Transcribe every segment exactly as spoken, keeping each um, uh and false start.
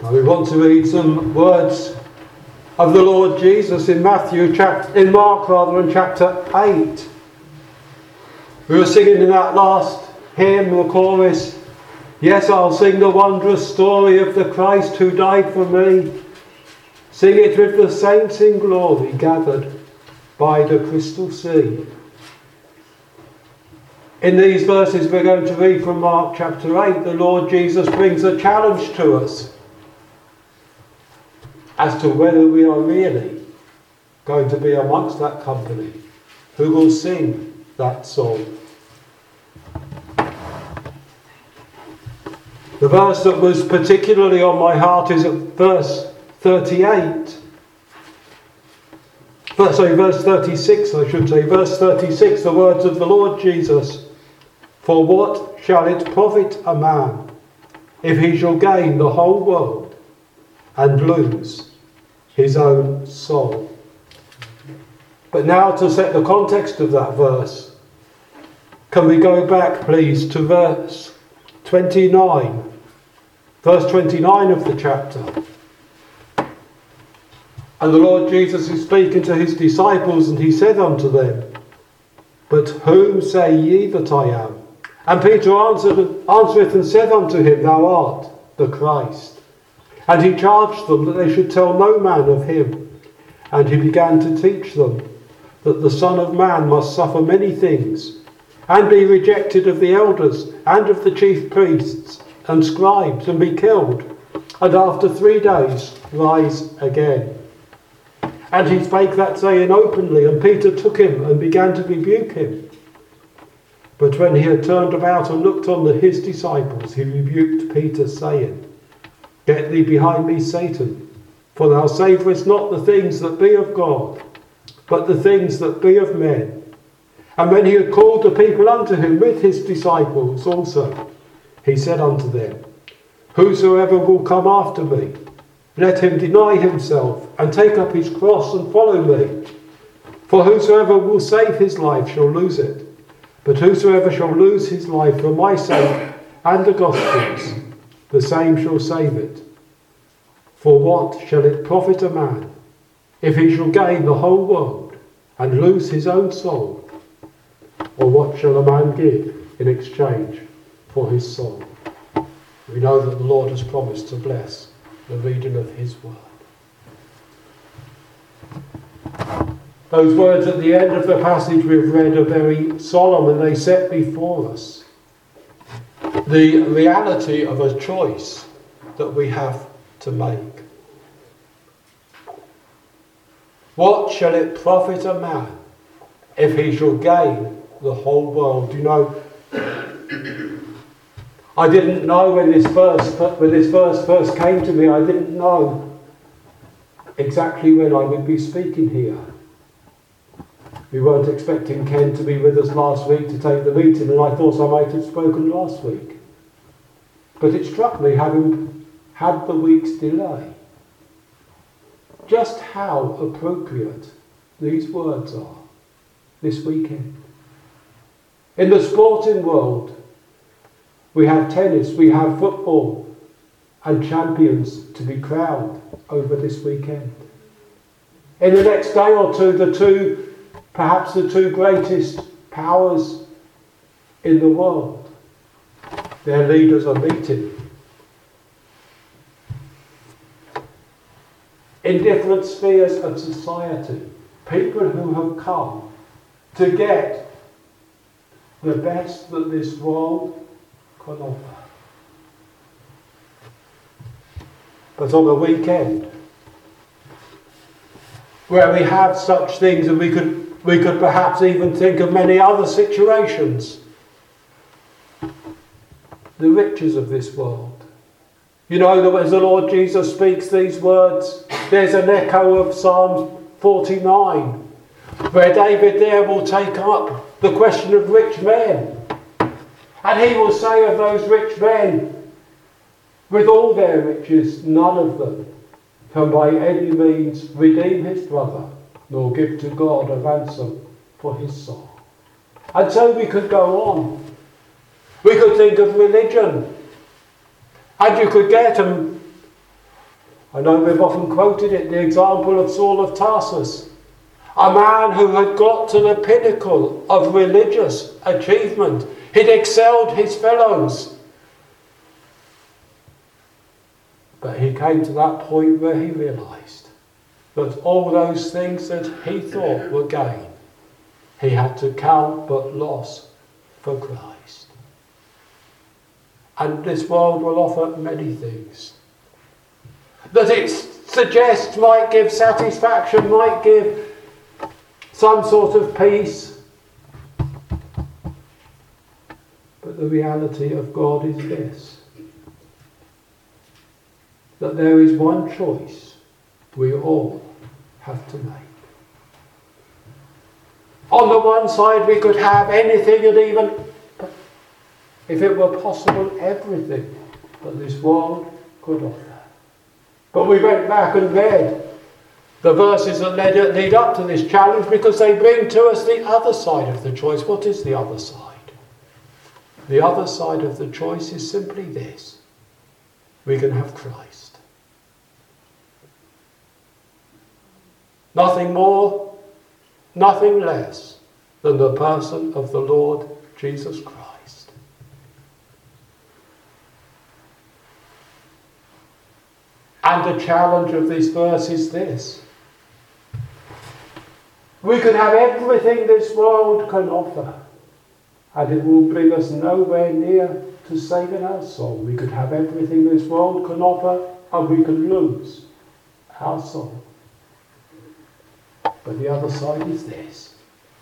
We want to read some words of the Lord Jesus in Matthew, chapter, in Mark rather, in chapter eight. We were singing in that last hymn, the chorus, "Yes, I'll sing the wondrous story of the Christ who died for me. Sing it with the saints in glory gathered by the crystal sea." In these verses we're going to read from Mark chapter eight, the Lord Jesus brings a challenge to us as to whether we are really going to be amongst that company who will sing that song. The verse that was particularly on my heart is at verse thirty-eight. Sorry, verse thirty-six, I should say. Verse thirty-six, the words of the Lord Jesus. "For what shall it profit a man if he shall gain the whole world and lose his own soul?" But now, to set the context of that verse, can we go back please to verse twenty-nine? Verse twenty-nine of the chapter. "And the Lord Jesus is speaking to his disciples, and he said unto them, But whom say ye that I am? And Peter answered, answereth and said unto him, Thou art the Christ. And he charged them that they should tell no man of him. And he began to teach them that the Son of Man must suffer many things, and be rejected of the elders and of the chief priests and scribes, and be killed, and after three days rise again. And he spake that saying openly, and Peter took him and began to rebuke him. But when he had turned about and looked on the, his disciples, he rebuked Peter, saying, Get thee behind me, Satan, for thou savourest not the things that be of God, but the things that be of men. And when he had called the people unto him with his disciples also, he said unto them, Whosoever will come after me, let him deny himself, and take up his cross and follow me. For whosoever will save his life shall lose it. But whosoever shall lose his life for my sake and the gospel's, the same shall save it. For what shall it profit a man if he shall gain the whole world and lose his own soul? Or what shall a man give in exchange for his soul? We know that the Lord has promised to bless the reading of his word. Those words at the end of the passage we've read are very solemn, and they set before us the reality of a choice that we have to make. What shall it profit a man if he shall gain the whole world? You know, I didn't know when this verse when this verse first came to me, I didn't know exactly when I would be speaking here. We weren't expecting Ken to be with us last week to take the meeting, and I thought I might have spoken last week. But it struck me, having had the week's delay, just how appropriate these words are this weekend. In the sporting world, we have tennis, we have football, and champions to be crowned over this weekend. In the next day or two, the two, perhaps the two greatest powers in the world, their leaders are meeting. In different spheres of society, people who have come to get the best that this world can offer. But on a weekend where we have such things, and we could we could perhaps even think of many other situations, the riches of this world. You know that as the Lord Jesus speaks these words, there's an echo of Psalm forty-nine, where David there will take up the question of rich men. And he will say of those rich men, with all their riches, none of them can by any means redeem his brother, nor give to God a ransom for his soul. And so we could go on. We could think of religion. And you could get, and I know we've often quoted it, the example of Saul of Tarsus, a man who had got to the pinnacle of religious achievement. He'd excelled his fellows. But he came to that point where he realised that all those things that he thought were gain, he had to count but loss for Christ. And this world will offer many things that it suggests might give satisfaction, might give some sort of peace. But the reality of God is this, that there is one choice we all have to make. On the one side we could have anything and even, if it were possible, everything that this world could offer. But we went back and read the verses that led, lead up to this challenge because they bring to us the other side of the choice. What is the other side? The other side of the choice is simply this. We can have Christ. Nothing more, nothing less than the person of the Lord Jesus Christ. And the challenge of this verse is this. We can have everything this world can offer, and it will bring us nowhere near to saving our soul. We could have everything this world can offer, and we can lose our soul. But the other side is this.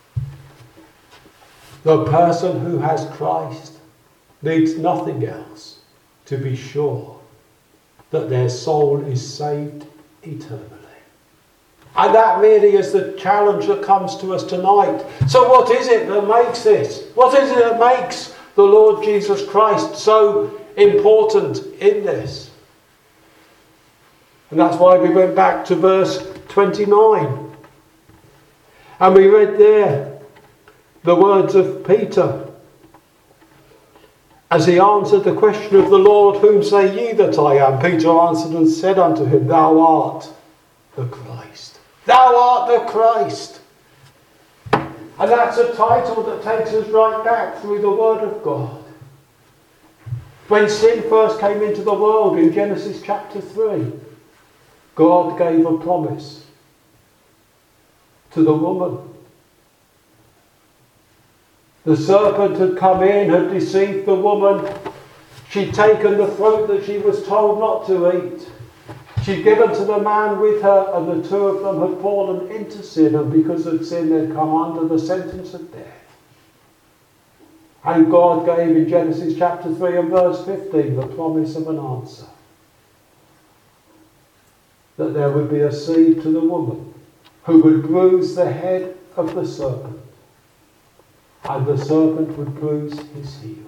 The person who has Christ needs nothing else to be sure that their soul is saved eternally. And that really is the challenge that comes to us tonight. So what is it that makes this? What is it that makes the Lord Jesus Christ so important in this? And that's why we went back to verse twenty-nine. And we read there the words of Peter as he answered the question of the Lord, whom say ye that I am? Peter answered and said unto him, Thou art the Christ. Thou art the Christ. And that's a title that takes us right back through the Word of God. When sin first came into the world in Genesis chapter three, God gave a promise to the woman. The serpent had come in, had deceived the woman. She'd taken the fruit that she was told not to eat. She'd given to the man with her, and the two of them had fallen into sin, and because of sin they'd come under the sentence of death. And God gave in Genesis chapter three and verse fifteen the promise of an answer. That there would be a seed to the woman who would bruise the head of the serpent, and the serpent would bruise his heel.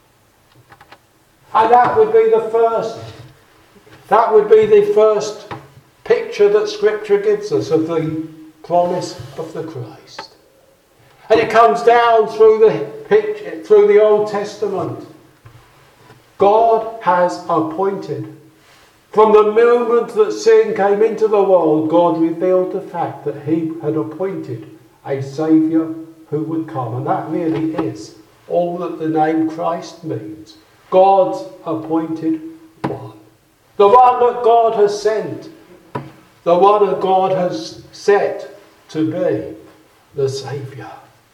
And that would be the first, that would be the first picture that Scripture gives us of the promise of the Christ. And it comes down through the picture, through the Old Testament. God has appointed, from the moment that sin came into the world, God revealed the fact that he had appointed a Saviour who would come. And that really is all that the name Christ means. God's appointed one. The one that God has sent. The one that God has set to be the Saviour.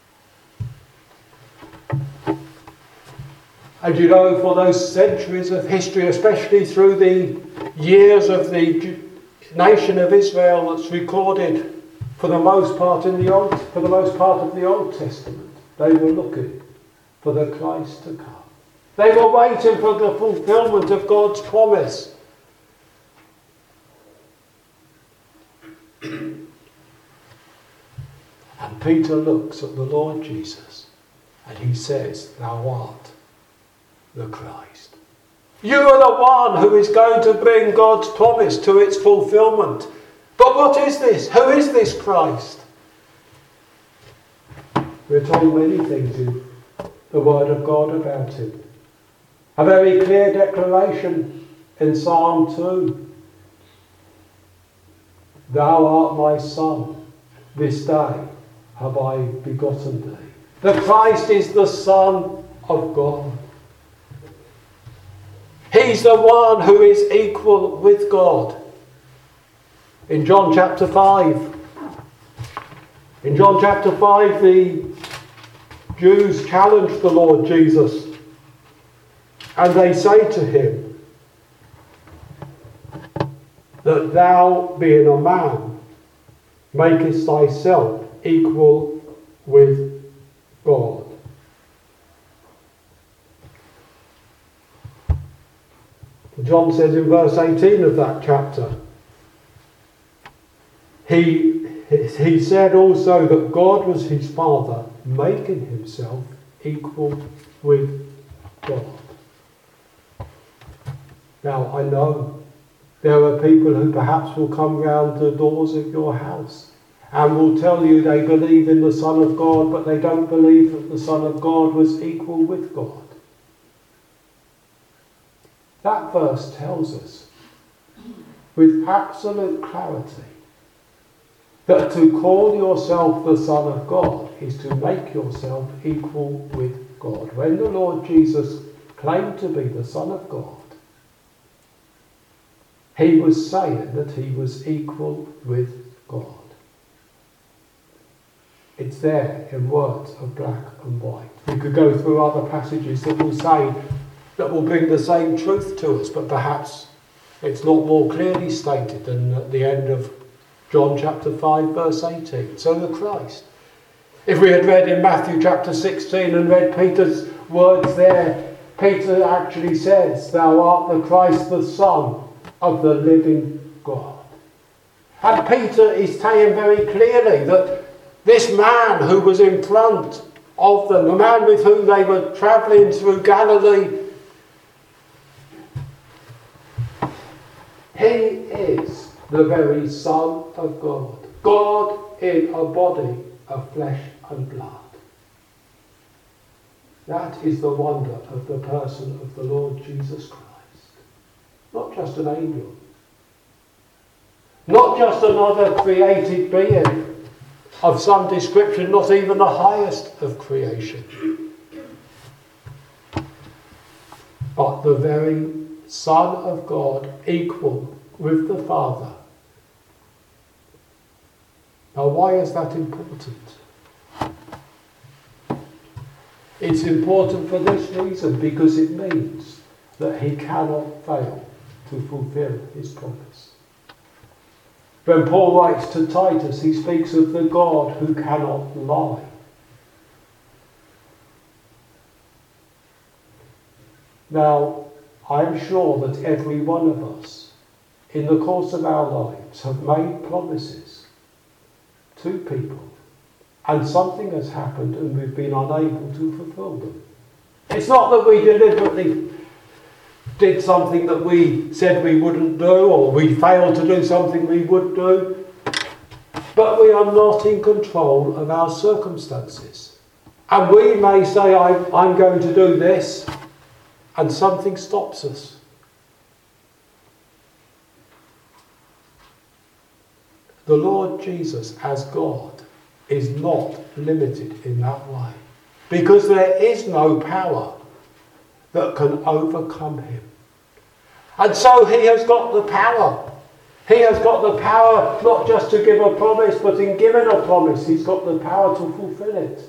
And you know, for those centuries of history, especially through the years of the nation of Israel that's recorded for the most part in the Old, for the most part of the Old Testament, they were looking for the Christ to come. They were waiting for the fulfillment of God's promise. And Peter looks at the Lord Jesus and he says, Thou art the Christ. You are the one who is going to bring God's promise to its fulfillment. But what is this? Who is this Christ? We're told many things in the Word of God about him. A very clear declaration in Psalm two. Thou art my Son, this day have I begotten thee. The Christ is the Son of God. He's the one who is equal with God. In John chapter five, in John chapter five, the Jews challenged the Lord Jesus, and they say to him that thou, being a man, makest thyself equal with God. John says in verse eighteen of that chapter, he, he said also that God was his Father, making himself equal with God. Now, I know there are people who perhaps will come round the doors of your house and will tell you they believe in the Son of God, but they don't believe that the Son of God was equal with God. That verse tells us with absolute clarity that to call yourself the Son of God is to make yourself equal with God. When the Lord Jesus claimed to be the Son of God, he was saying that he was equal with God. It's there in words of black and white. We could go through other passages that will say, that will bring the same truth to us, but perhaps it's not more clearly stated than at the end of John chapter five verse eighteen. So the Christ. If we had read in Matthew chapter sixteen and read Peter's words there, Peter actually says, thou art the Christ, the Son of the living God. And Peter is saying very clearly that this man who was in front of them, the man with whom they were travelling through Galilee, he is the very Son of God. God in a body of flesh and blood. That is the wonder of the person of the Lord Jesus Christ. Not just an angel. Not just another created being of some description, not even the highest of creation. But the very Son of God, equal with the Father. Now, why is that important? It's important for this reason, because it means that he cannot fail to fulfill his promise. When Paul writes to Titus, he speaks of the God who cannot lie. Now, I'm sure that every one of us, in the course of our lives, have made promises to people, and something has happened and we've been unable to fulfill them. It's not that we deliberately did something that we said we wouldn't do, or we failed to do something we would do, but we are not in control of our circumstances. And we may say, I'm, I'm going to do this, and something stops us. The Lord Jesus, as God, is not limited in that way, because there is no power that can overcome him. And so he has got the power. He has got the power not just to give a promise, but in giving a promise, he's got the power to fulfill it.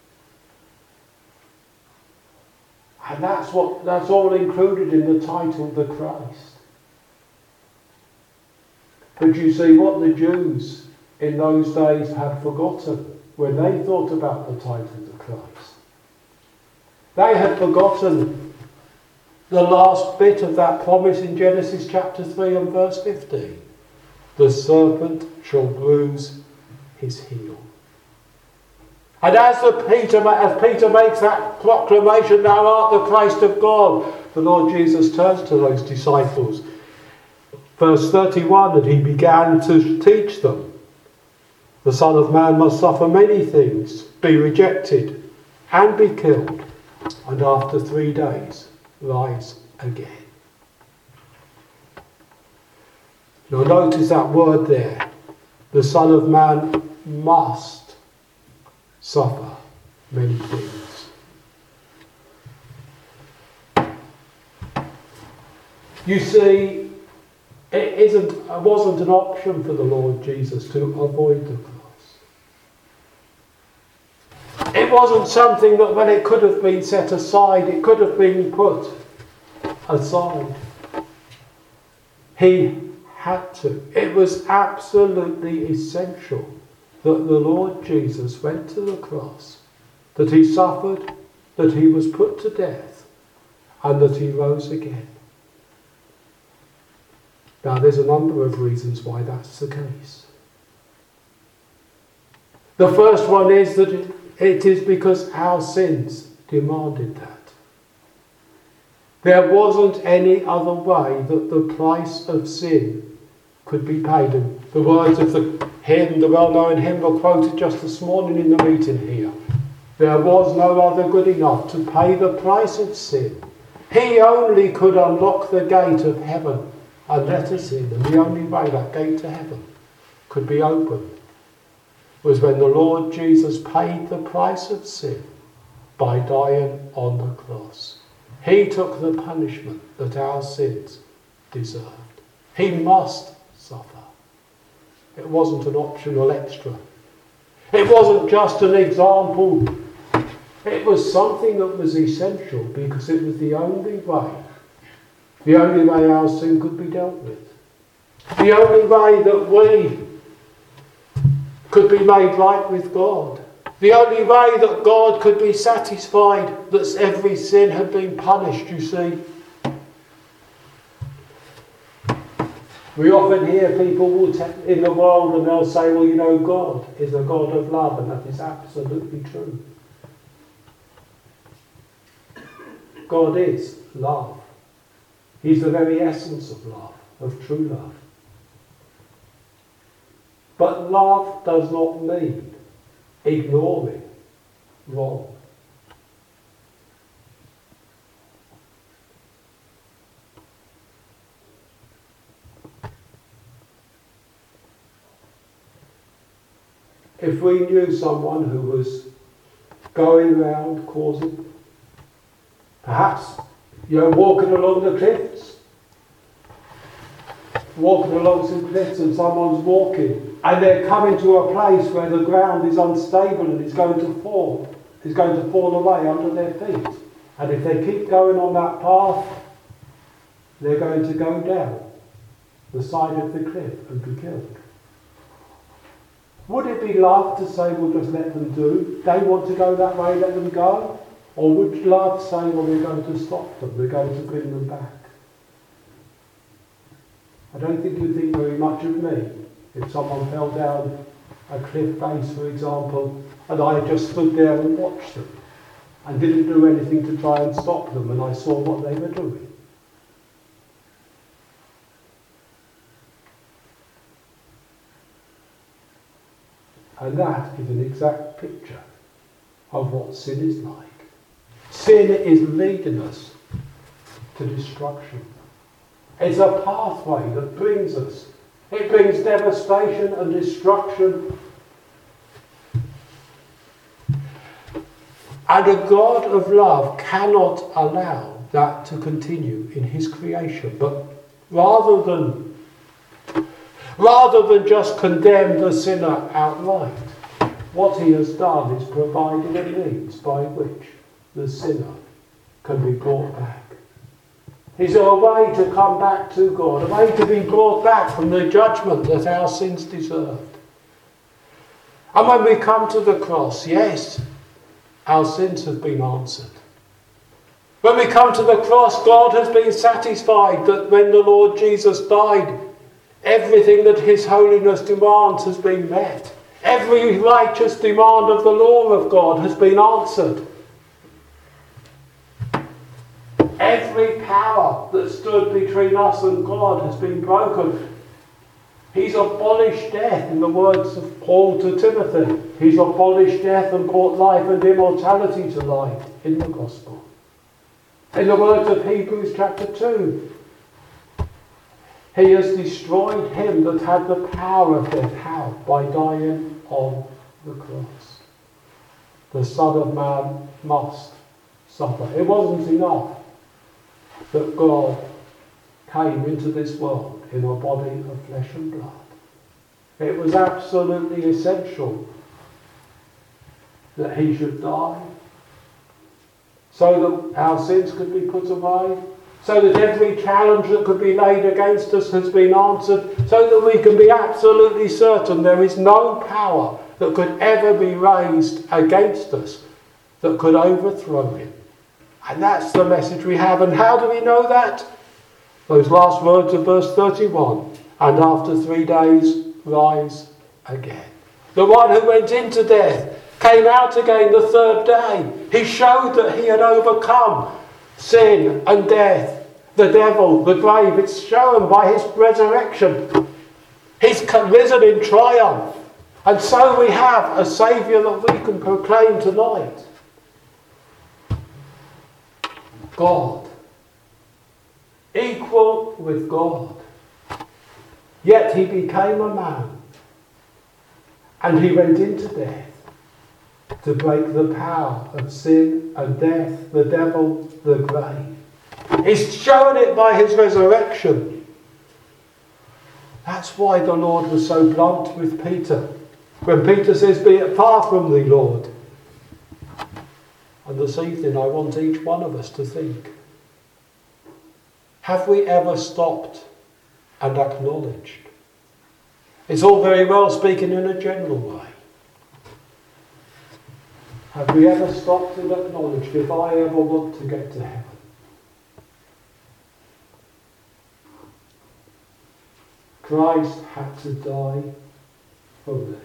And that's what that's all included in the title, the Christ. But you see, what the Jews in those days had forgotten when they thought about the title, the Christ. They had forgotten the last bit of that promise in Genesis chapter three and verse fifteen. The serpent shall bruise his heel. And as, the Peter, as Peter makes that proclamation, thou art the Christ of God, the Lord Jesus turns to those disciples. Verse thirty-one, and he began to teach them. The Son of Man must suffer many things, be rejected, and be killed, and after three days rise again. Now notice that word there, the Son of Man must suffer many things. You see, it isn't, it wasn't an option for the Lord Jesus to avoid the cross. It wasn't something that when it could have been set aside, it could have been put aside. He had to. It was absolutely essential that the Lord Jesus went to the cross, that he suffered, that he was put to death, and that he rose again. Now, there's a number of reasons why that's the case. The first one is that it is because our sins demanded that. There wasn't any other way that the price of sin could be paid. And the words of the hymn, the well-known hymn, were quoted just this morning in the meeting here. There was no other good enough to pay the price of sin. He only could unlock the gate of heaven and let us in. And the only way that gate to heaven could be opened was when the Lord Jesus paid the price of sin by dying on the cross. He took the punishment that our sins deserved. He must suffer. It wasn't an optional extra. It wasn't just an example. It was something that was essential because it was the only way, the only way our sin could be dealt with. The only way that we could be made right with God. The only way that God could be satisfied that every sin had been punished, you see. We often hear people will te- in the world and they'll say, well, you know, God is a God of love, and that is absolutely true. God is love. He's the very essence of love, of true love. But love does not mean ignoring wrong. If we knew someone who was going around causing, perhaps, you know, walking along the cliffs, walking along some cliffs and someone's walking, and they're coming to a place where the ground is unstable and is going to fall, is going to fall away under their feet. And if they keep going on that path, they're going to go down the side of the cliff and be killed. Would it be love to say, well, just let them do? They want to go that way, let them go? Or would love say, well, we're going to stop them, we're going to bring them back? I don't think you'd think very much of me if someone fell down a cliff face, for example, and I just stood there and watched them and didn't do anything to try and stop them, and I saw what they were doing. And that is an exact picture of what sin is like. Sin is leading us to destruction. It's a pathway that brings us. It brings devastation and destruction. And a God of love cannot allow that to continue in his creation. But rather than, rather than just condemn the sinner outright, what he has done is provided a means by which the sinner can be brought back. Is there a way to come back to God, a way to be brought back from the judgment that our sins deserved? And when we come to the cross, yes, our sins have been answered. When we come to the cross, God has been satisfied that when the Lord Jesus died, everything that his holiness demands has been met. Every righteous demand of the law of God has been answered. Every power that stood between us and God has been broken. He's abolished death, in the words of Paul to Timothy. He's abolished death and brought life and immortality to light in the gospel. In the words of Hebrews chapter two, He has destroyed him that had the power of death. How? By dying on the cross. The Son of Man must suffer. It wasn't enough that God came into this world in a body of flesh and blood. It was absolutely essential that he should die so that our sins could be put away, so that every challenge that could be laid against us has been answered, so that we can be absolutely certain there is no power that could ever be raised against us that could overthrow him. And that's the message we have. And how do we know that? Those last words of verse thirty-one. And after three days, rise again. The one who went into death came out again the third day. He showed that he had overcome sin and death, the devil, the grave. It's shown by his resurrection. He's risen in triumph. And so we have a Saviour that we can proclaim tonight. God. Equal with God. Yet he became a man. And he went into death to break the power of sin and death, the devil, the grave. He's shown it by his resurrection. That's why the Lord was so blunt with Peter. When Peter says, "Be it far from thee, Lord." And this evening I want each one of us to think, have we ever stopped and acknowledged? It's all very well speaking in a general way. Have we ever stopped and acknowledged, if I ever want to get to heaven, Christ had to die for me.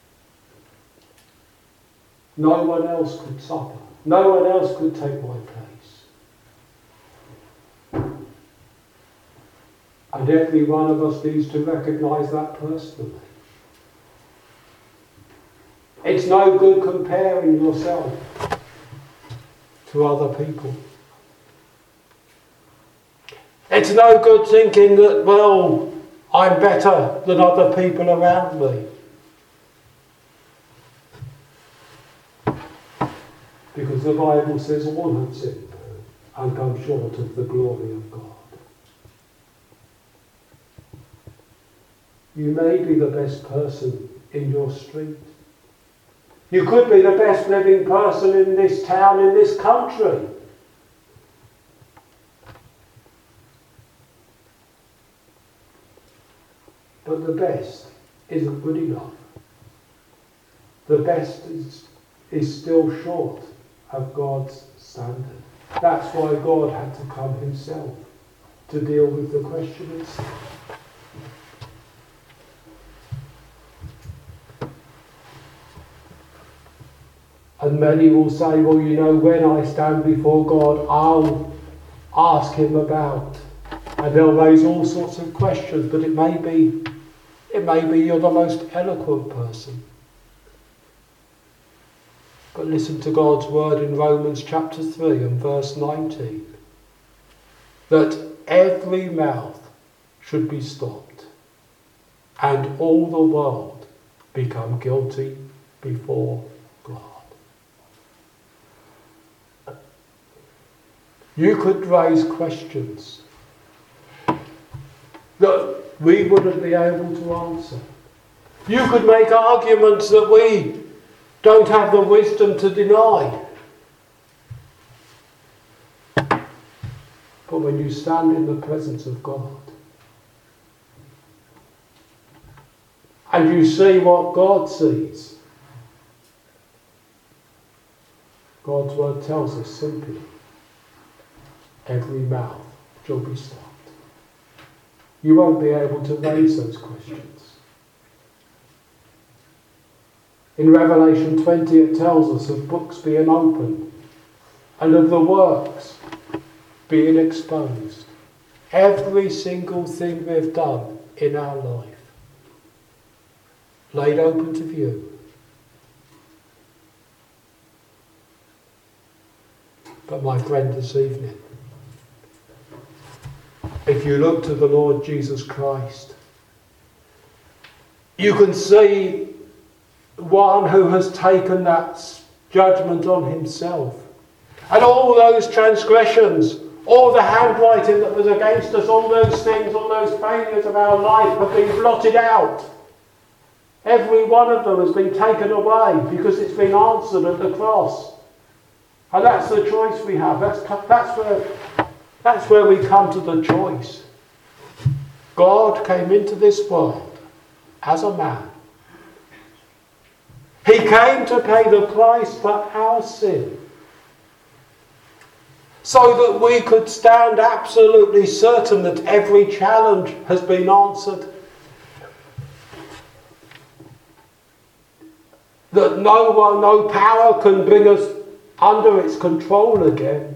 No one else could suffer. No one else could take my place. And every one of us needs to recognise that personally. It's no good comparing yourself to other people. It's no good thinking that, well, I'm better than other people around me. Because the Bible says all have sinned and come short of the glory of God. You may be the best person in your street. You could be the best living person in this town, in this country. But the best isn't good enough. The best is, is still short of God's standard. That's why God had to come himself to deal with the question itself. And many will say, well, you know, when I stand before God, I'll ask him about, and they'll raise all sorts of questions, but it may be, it may be you're the most eloquent person. But listen to God's word in Romans chapter three and verse nineteen. That every mouth should be stopped and all the world become guilty before God. You could raise questions that we wouldn't be able to answer. You could make arguments that we don't have the wisdom to deny. But when you stand in the presence of God and you see what God sees, God's word tells us simply, every mouth shall be stopped. You won't be able to raise those questions. In Revelation twenty it tells us of books being opened and of the works being exposed. Every single thing we've done in our life laid open to view. But my friend, this evening, if you look to the Lord Jesus Christ, you can see one who has taken that judgment on himself. And all those transgressions, all the handwriting that was against us, all those things, all those failures of our life have been blotted out. Every one of them has been taken away because it's been answered at the cross. And that's the choice we have. That's, that's, where, that's where we come to the choice. God came into this world as a man. He came to pay the price for our sin, so that we could stand absolutely certain that every challenge has been answered, that no one, no power can bring us under its control again,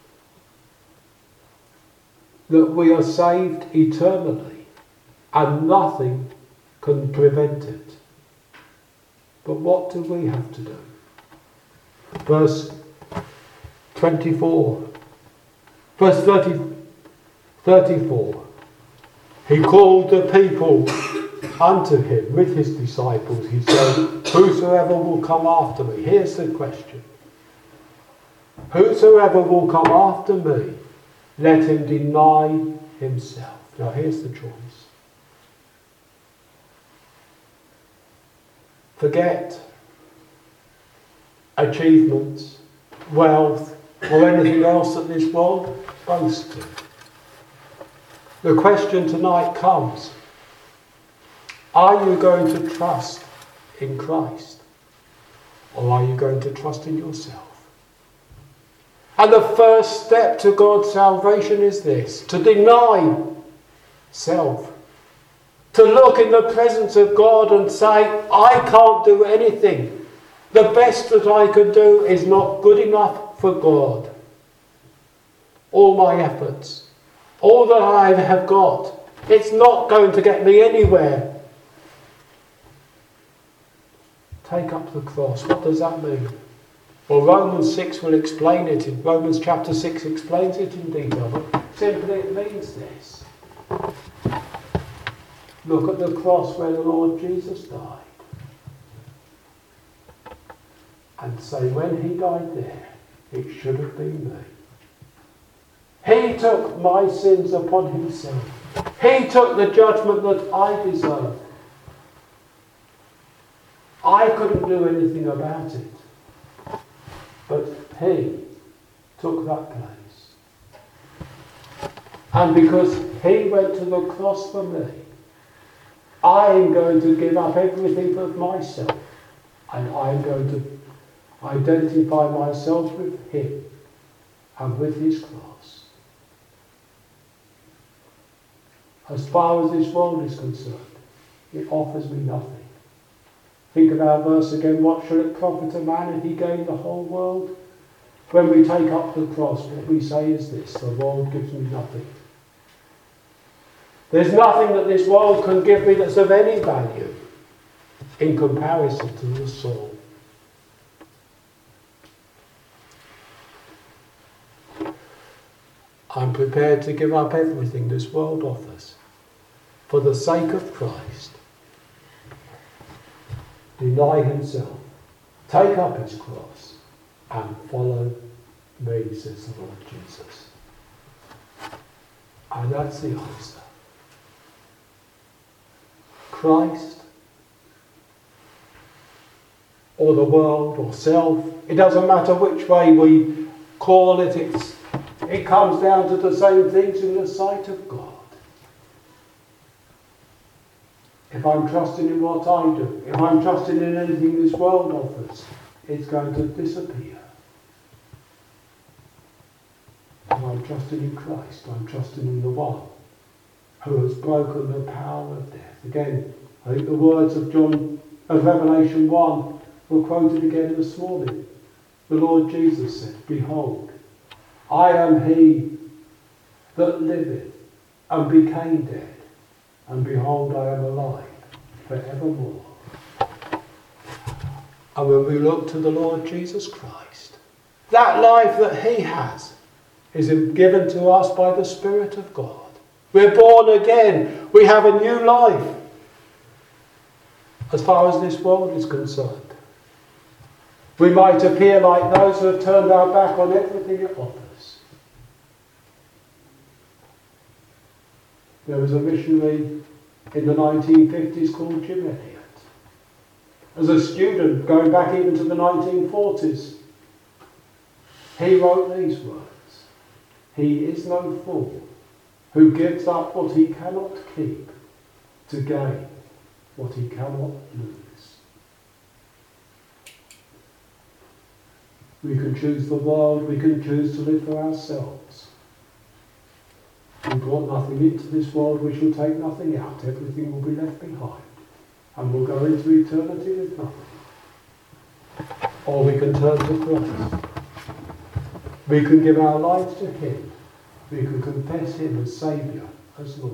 that we are saved eternally and nothing can prevent it. But what do we have to do? Verse twenty-four. Verse thirty, thirty-four. He called the people unto him with his disciples. He said, whosoever will come after me. Here's the question. Whosoever will come after me, let him deny himself. Now here's the choice. Forget achievements, wealth, or anything else that this world boasts of. The question tonight comes, are you going to trust in Christ? Or are you going to trust in yourself? And the first step to God's salvation is this, to deny self. To look in the presence of God and say, I can't do anything. The best that I can do is not good enough for God. All my efforts, all that I have got, it's not going to get me anywhere. Take up the cross. What does that mean? Well, Romans six will explain it. In Romans chapter six explains it in detail. But simply it means this. Look at the cross where the Lord Jesus died. And say, when he died there, it should have been me. He took my sins upon himself. He took the judgment that I deserved. I couldn't do anything about it. But he took that place. And because he went to the cross for me, I'm going to give up everything of myself. And I'm going to identify myself with him and with his cross. As far as this world is concerned, it offers me nothing. Think of our verse again, what shall it profit a man if he gain the whole world? When we take up the cross, what we say is this, the world gives me nothing. There's nothing that this world can give me that's of any value in comparison to the soul. I'm prepared to give up everything this world offers for the sake of Christ. Deny himself, take up his cross, and follow me, says the Lord Jesus. And that's the answer. Christ, or the world, or self, it doesn't matter which way we call it, it's, it comes down to the same things in the sight of God. If I'm trusting in what I do, if I'm trusting in anything this world offers, it's going to disappear. If I'm trusting in Christ, I'm trusting in the one who has broken the power of death. Again, I think the words of John of Revelation one were quoted again this morning. The Lord Jesus said, behold, I am he that liveth and became dead, and behold, I am alive forevermore. And when we look to the Lord Jesus Christ, that life that he has is given to us by the Spirit of God. We're born again. We have a new life. As far as this world is concerned, we might appear like those who have turned our back on everything it offers. There was a missionary in the nineteen fifties called Jim Elliot. As a student, going back even to the nineteen forties, he wrote these words: "He is no fool who gives up what he cannot keep to gain what he cannot lose." We can choose the world, we can choose to live for ourselves. We brought nothing into this world, we shall take nothing out. Everything will be left behind, and we'll go into eternity with nothing. Or we can turn to Christ. We can give our lives to him. We can confess him as Saviour, as Lord.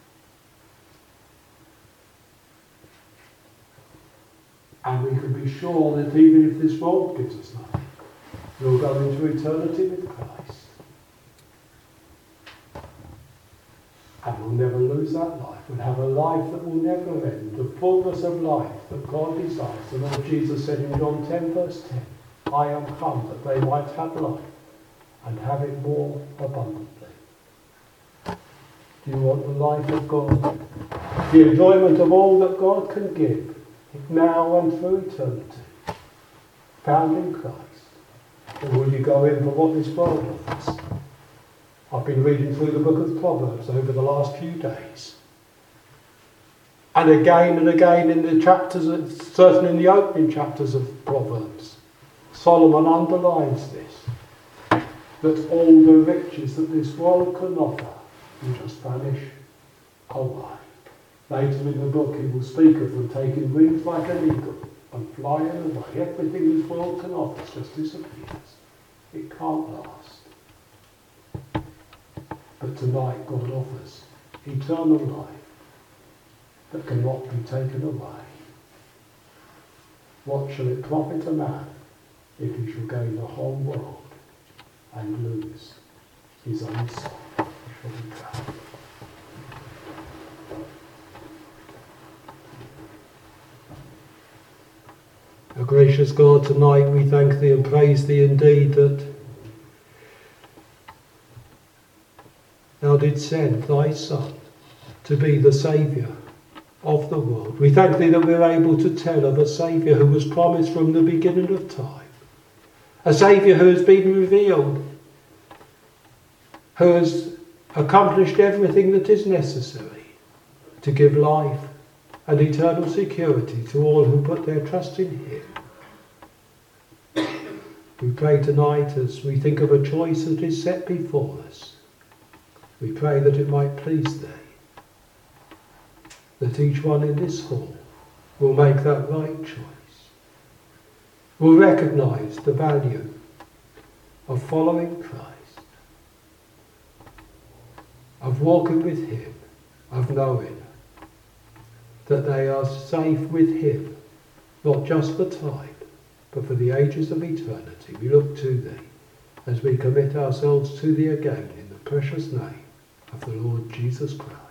And we can be sure that even if this world gives us nothing, we'll go into eternity with Christ. And we'll never lose that life. We'll have a life that will never end. The fullness of life that God desires. The Lord Jesus said in John ten verse ten, "I am come that they might have life and have it more abundantly." Do you want the life of God? The enjoyment of all that God can give, now and through eternity, found in Christ? Or will you go in for what this world offers? I've been reading through the book of Proverbs over the last few days. And again and again in the chapters, certainly in the opening chapters of Proverbs, Solomon underlines this, that all the riches that this world can offer will just vanish away. Later in the book he will speak of them taking wings like an eagle and flying away. Everything this world can offer just disappears. It can't last. But tonight God offers eternal life that cannot be taken away. What shall it profit a man if he shall gain the whole world and lose his own soul? Shall we pray? O gracious God, tonight we thank thee and praise thee indeed that thou didst send thy Son to be the Saviour of the world. We thank thee that we're able to tell of a Saviour who was promised from the beginning of time. A Saviour who has been revealed, who has accomplished everything that is necessary to give life and eternal security to all who put their trust in him. We pray tonight as we think of a choice that is set before us. We pray that it might please thee, that each one in this hall will make that right choice, will recognise the value of following Christ, of walking with him, of knowing that they are safe with him, not just for time, but for the ages of eternity. We look to thee as we commit ourselves to thee again in the precious name of the Lord Jesus Christ.